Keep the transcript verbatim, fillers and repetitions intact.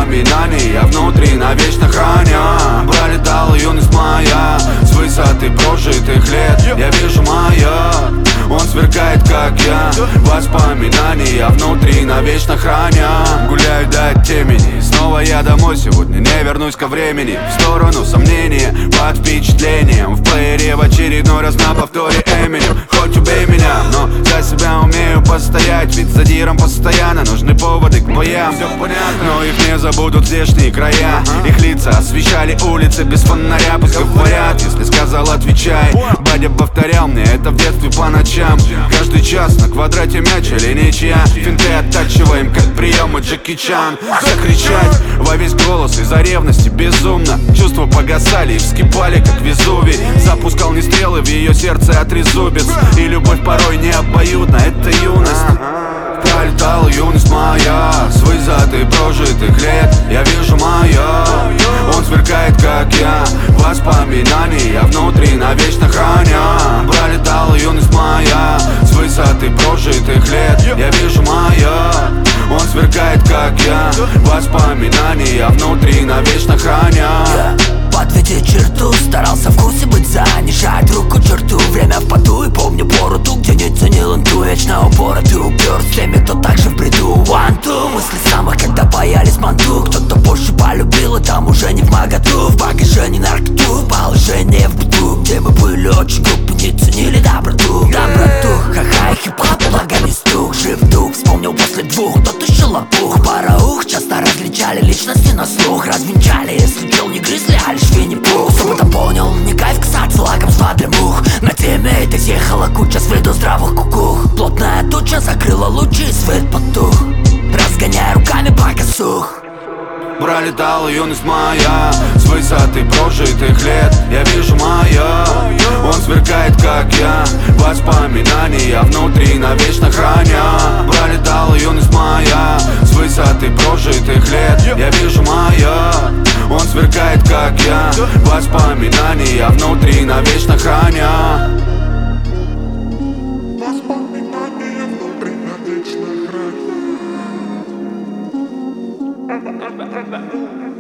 Воспоминаний я внутри навечно храня. Пролетала юность моя с высоты прожитых лет. Я вижу маяк, он сверкает, как я. Воспоминаний я внутри навечно храня. Гуляю до темени, снова я домой сегодня. Не вернусь ко времени, в сторону сомнения, под впечатлением. В плеере в очередной раз на повторе Эминем. Хоть убей меня, но за себя умею постоять. Ведь за диром постоянно нужны поводы к боям. Все понятно, но их не забудут здешние края. Их лица освещали улицы без фонаря. Пусть говорят, если сказал, отвечай. Батя повторял мне это в детстве по ночам. Каждый час на квадрате мяч или ничья. Финты оттачиваем, как приемы Джеки Чан. Закричать во весь голос из-за ревности безумно. Чувства погасали и вскипали, как Везувий. Запускал не стрелы в ее сердце, а трезубец. И любовь порой не обоюдна, это юность. Пролетала юность моя с высоты прожитых лет. Я вижу маяк, он сверкает, как я. Воспоминаний я внутри навечно храня. Пролетала юность моя с высоты прожитых лет. Я вижу маяк, он сверкает, как я. Воспоминаний я внутри навечно храня. Подведи черту, старался в курсе быть, занижать руку черту. Время в поту и помню пору ту, где не ценил инту. Вечно упоротый упер с теми, кто также в бреду. One, two, мысли самых, когда боялись манту. Кто-то больше полюбил, и там уже не в моготу. В багаже не наркоту, положение в быту, где мы были очень глупы, не ценили доброту. Доброту, ха-ха и хип-хоп, благо не стук. Жив дух, вспомнил после двух, тот еще лопух. Пара ух, часто различали личности на слух. Развенчали, если чел не грызли, а лишь Винни-Пух. С опытом понял, не кайф касаться лакомства для мух. На теме этой съехала куча с виду здравых кукух. Плотная туча закрыла лучи, свет потух. Разгоняя руками, пока сух. Пролетала юность моя с высоты прожитых лет. Я вижу маяк, он сверкает, как я. Воспоминаний я внутри навечно храня. Пролетала юность моя с высоты прожитых лет. Я вижу маяк, он сверкает, как я. Воспоминаний я внутри навечно храня. Воспоминания внутри навечно храня.